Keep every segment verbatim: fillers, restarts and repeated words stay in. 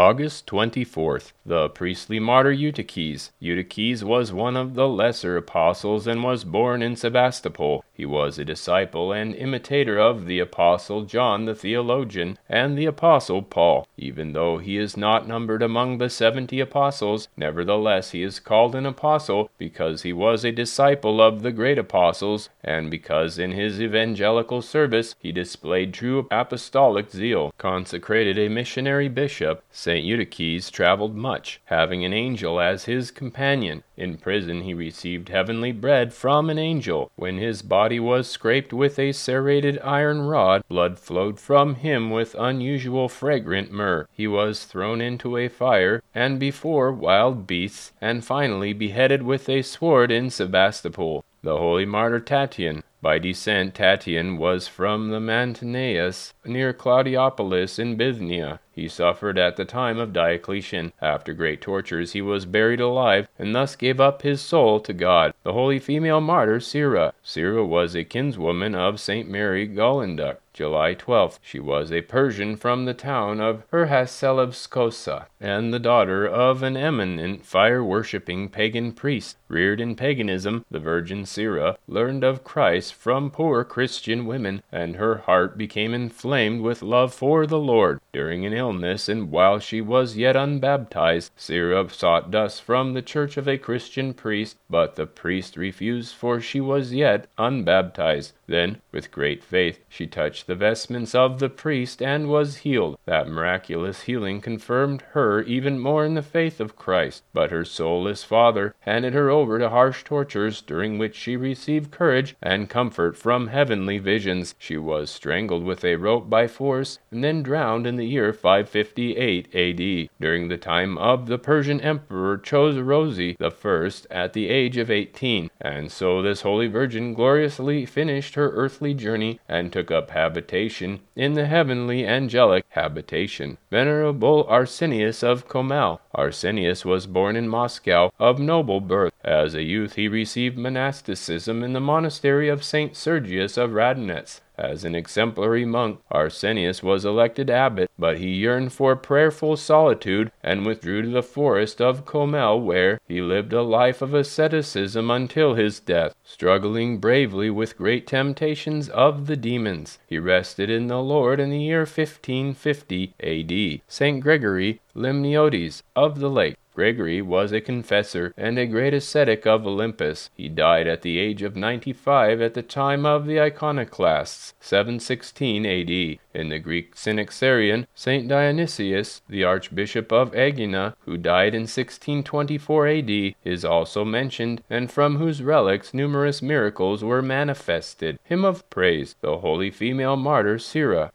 August twenty-fourth, the priestly martyr Eutyches. Eutyches was one of the lesser apostles and was born in Sebastopol. He was a disciple and imitator of the apostle John the theologian and the apostle Paul. Even though he is not numbered among the seventy apostles, nevertheless he is called an apostle because he was a disciple of the great apostles, and because in his evangelical service he displayed true apostolic zeal. Consecrated a missionary bishop, Saint Eutyches traveled much, having an angel as his companion. In prison he received heavenly bread from an angel. When his body was scraped with a serrated iron rod, blood flowed from him with unusual fragrant myrrh. He was thrown into a fire, and before wild beasts, and finally beheaded with a sword in Sebastopol. The holy martyr Tatian. By descent, Tatian was from the Mantineus, near Claudiopolis in Bithynia. He suffered at the time of Diocletian. After great tortures he was buried alive, and thus gave up his soul to God. The holy female martyr Syra. Syra was a kinswoman of Saint Mary Golinduc. July twelfth, she was a Persian from the town of Herhaselevskosa, and the daughter of an eminent fire-worshipping pagan priest. Reared in paganism, the Virgin Syra learned of Christ from poor Christian women, and her heart became inflamed with love for the Lord. During an illness, and while she was yet unbaptized, Syra sought dust from the church of a Christian priest, but the priest refused, for she was yet unbaptized. Then, with great faith, she touched the vestments of the priest and was healed. That miraculous healing confirmed her even more in the faith of Christ. But her soulless father handed her over to harsh tortures, during which she received courage and comfort from heavenly visions. She was strangled with a rope by force, and then drowned in the year five fifty-eight A D, during the time of the Persian Emperor Chosroes the First, at the age of eighteen. And so this Holy Virgin gloriously finished her earthly journey, and took up habitation in the heavenly angelic habitation. Venerable Arsenius of Komel. Arsenius was born in Moscow, of noble birth. As a youth he received monasticism in the monastery of Saint Sergius of Radonets. As an exemplary monk, Arsenius was elected abbot, but he yearned for prayerful solitude and withdrew to the forest of Komel, where he lived a life of asceticism until his death, struggling bravely with great temptations of the demons. He rested in the Lord in the year fifteen fifty A D. Saint Gregory Limniotes of the Lake. Gregory was a confessor and a great ascetic of Olympus. He died at the age of ninety-five at the time of the Iconoclasts, seven sixteen A D. In the Greek Synaxarion, Saint Dionysius, the Archbishop of Aegina, who died in sixteen twenty-four A D, is also mentioned, and from whose relics numerous miracles were manifested. Hymn of Praise. The holy female martyr Syra.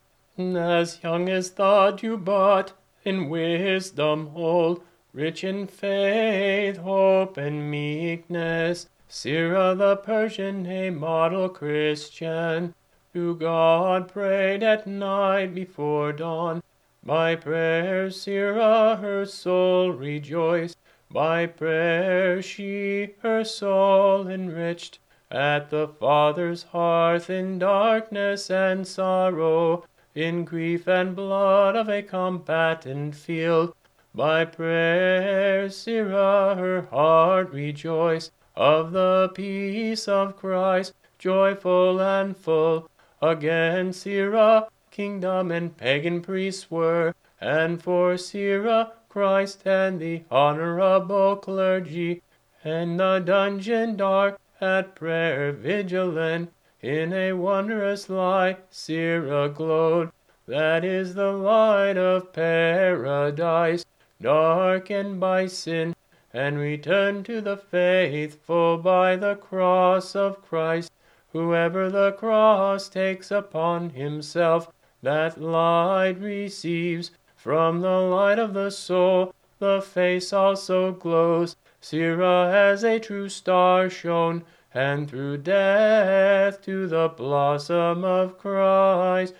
As young as the dewbud, in wisdom old, rich in faith, hope, and meekness, Syra the Persian, a model Christian, to God prayed at night before dawn. By prayer Syra her soul rejoiced, by prayer she her soul enriched. At the Father's hearth in darkness and sorrow, in grief and blood of a combatant field, by prayer Syra her heart rejoiced, of the peace of Christ, joyful and full. Again Syra kingdom and pagan priests were, and for Syra Christ and the honorable clergy. In the dungeon dark, at prayer vigilant, in a wondrous light Syra glowed, that is the light of paradise, darkened by sin, and returned to the faithful by the cross of Christ. Whoever the cross takes upon himself, that light receives. From the light of the soul, the face also glows. Syra as a true star shone, and through death to the blossom of Christ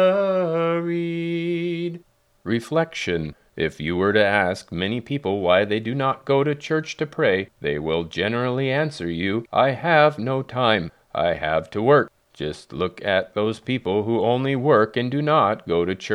hurried. Reflection. If you were to ask many people why they do not go to church to pray, they will generally answer you, "I have no time. I have to work." Just look at those people who only work and do not go to church.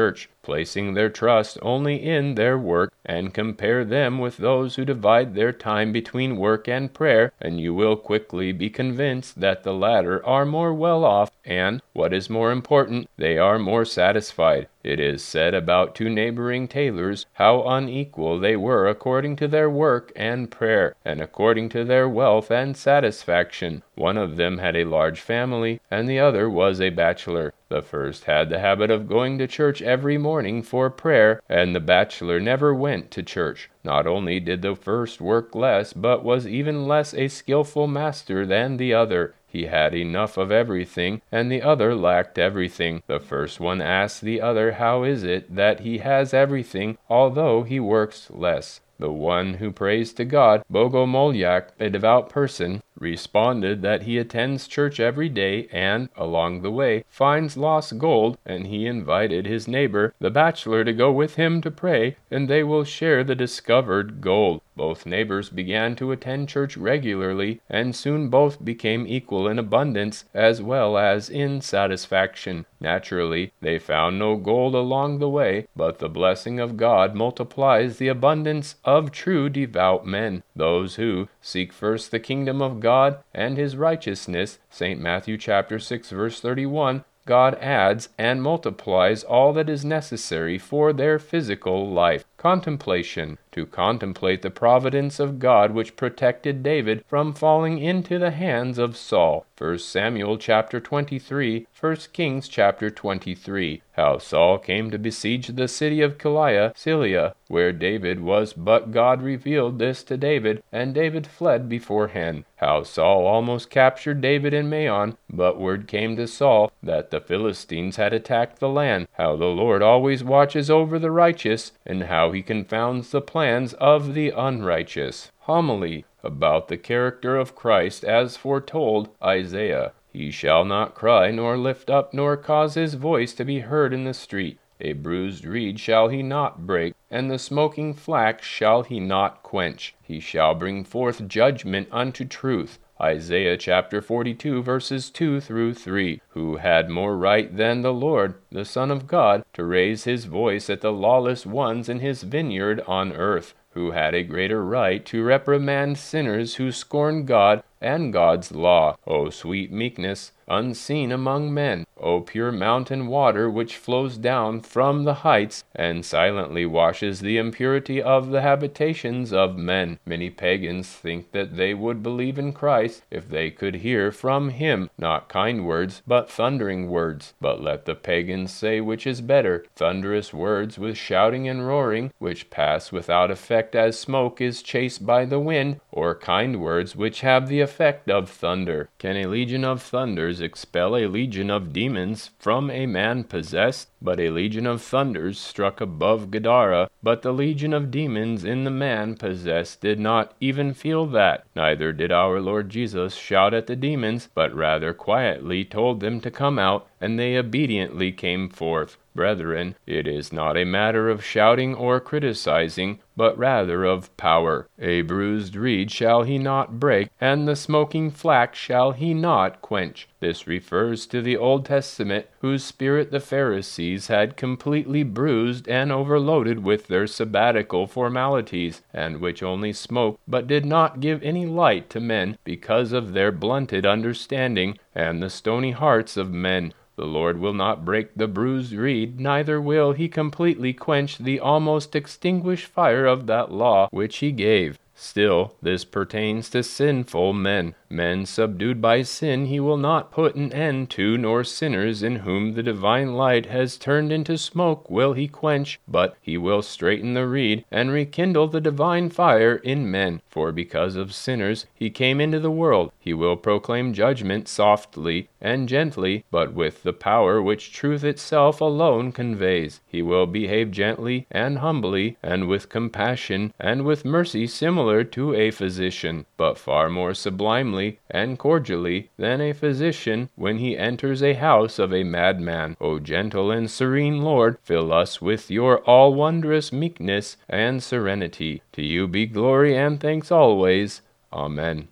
placing their trust only in their work, and compare them with those who divide their time between work and prayer, and you will quickly be convinced that the latter are more well off, and, what is more important, they are more satisfied. It is said about two neighboring tailors, how unequal they were according to their work and prayer, and according to their wealth and satisfaction. One of them had a large family, and the other was a bachelor. The first had the habit of going to church every morning for prayer, and the bachelor never went to church. Not only did the first work less, but was even less a skillful master than the other. He had enough of everything, and the other lacked everything. The first one asked the other how is it that he has everything, although he works less. The one who prays to God, Bogomolyak, a devout person, responded that he attends church every day and, along the way, finds lost gold, and he invited his neighbor, the bachelor, to go with him to pray, and they will share the discovered gold. Both neighbors began to attend church regularly, and soon both became equal in abundance as well as in satisfaction. Naturally, they found no gold along the way, but the blessing of God multiplies the abundance of true devout men, those who seek first the kingdom of God and his righteousness. Saint Matthew chapter six verse thirty-one. God adds and multiplies all that is necessary for their physical life. Contemplation. To contemplate the providence of God which protected David from falling into the hands of Saul. First Samuel chapter twenty-three, First Kings chapter twenty-three. How Saul came to besiege the city of Keilah, Syria, where David was, but God revealed this to David, and David fled beforehand. How Saul almost captured David in Maon, but word came to Saul that the Philistines had attacked the land. How the Lord always watches over the righteous, and how he confounds the plans of the unrighteous. Homily about the character of Christ as foretold, Isaiah. He shall not cry, nor lift up, nor cause his voice to be heard in the street. A bruised reed shall he not break, and the smoking flax shall he not quench. He shall bring forth judgment unto truth. Isaiah chapter forty-two verses two through three. Who had more right than the Lord, the Son of God, to raise his voice at the lawless ones in his vineyard on earth? Who had a greater right to reprimand sinners who scorn God and God's law? O sweet meekness, unseen among men, O pure mountain water which flows down from the heights and silently washes the impurity of the habitations of men. Many pagans think that they would believe in Christ if they could hear from him not kind words, but thundering words. But let the pagans say which is better, thunderous words with shouting and roaring, which pass without effect as smoke is chased by the wind, or kind words which have the effect of thunder. Can a legion of thunders expel a legion of demons from a man possessed? But a legion of thunders struck above Gadara, but the legion of demons in the man possessed did not even feel that. Neither did our Lord Jesus shout at the demons, but rather quietly told them to come out, and they obediently came forth. Brethren, it is not a matter of shouting or criticizing, but rather of power. A bruised reed shall he not break, and the smoking flax shall he not quench. This refers to the Old Testament, whose spirit the Pharisees had completely bruised and overloaded with their sabbatical formalities, and which only smoked but did not give any light to men because of their blunted understanding and the stony hearts of men. The Lord will not break the bruised reed, neither will he completely quench the almost extinguished fire of that law which he gave. Still, this pertains to sinful men. Men subdued by sin he will not put an end to, nor sinners in whom the divine light has turned into smoke will he quench, but he will straighten the reed and rekindle the divine fire in men. For because of sinners he came into the world. He will proclaim judgment softly and gently, but with the power which truth itself alone conveys. He will behave gently and humbly, and with compassion and with mercy similar to a physician, but far more sublimely and cordially than a physician when he enters a house of a madman. O gentle and serene Lord, fill us with your all-wondrous meekness and serenity. To you be glory and thanks always. Amen.